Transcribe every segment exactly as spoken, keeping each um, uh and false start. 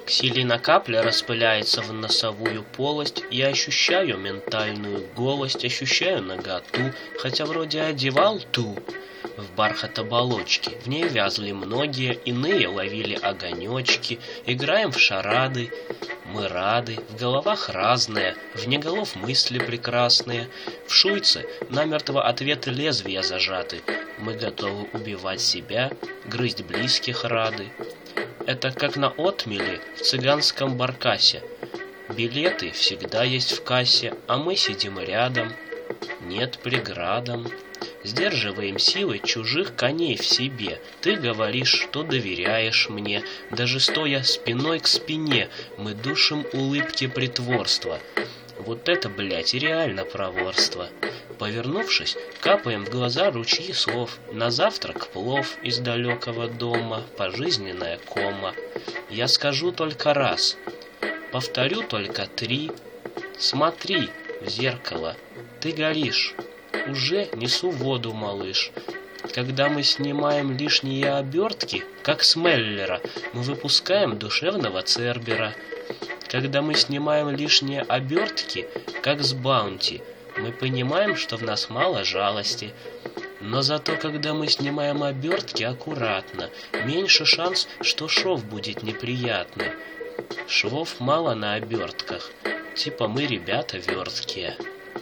Ксилина капля распыляется в носовую полость. Я ощущаю ментальную голость, ощущаю наготу, хотя вроде одевал ту. В бархат оболочки, в ней вязли многие, иные ловили огонечки. Играем в шарады, мы рады, в головах разные, вне голов мысли прекрасные. В шуйце намертво ответы лезвия зажаты. Мы готовы убивать себя, грызть близких рады. Это как на отмеле в цыганском баркасе. Билеты всегда есть в кассе, а мы сидим рядом. Нет преградам. Сдерживаем силы чужих коней в себе. Ты говоришь, что доверяешь мне. Даже стоя спиной к спине, мы душим улыбки притворства. Вот это, блядь, и реально проворство. Повернувшись, капаем в глаза ручьи слов. На завтрак плов из далекого дома, пожизненная кома. Я скажу только раз, повторю только три. Смотри в зеркало, ты горишь. Уже несу воду, малыш. Когда мы снимаем лишние обертки, как с Меллера, мы выпускаем душевного Цербера. Когда мы снимаем лишние обертки, как с Баунти, мы понимаем, что в нас мало жалости. Но зато, когда мы снимаем обертки аккуратно, меньше шанс, что шов будет неприятный. Швов мало на обертках, типа мы ребята верткие.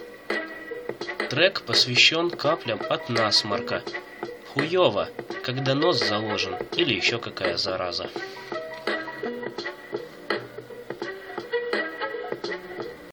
Трек посвящен каплям от насморка. Хуёво, когда нос заложен или еще какая зараза.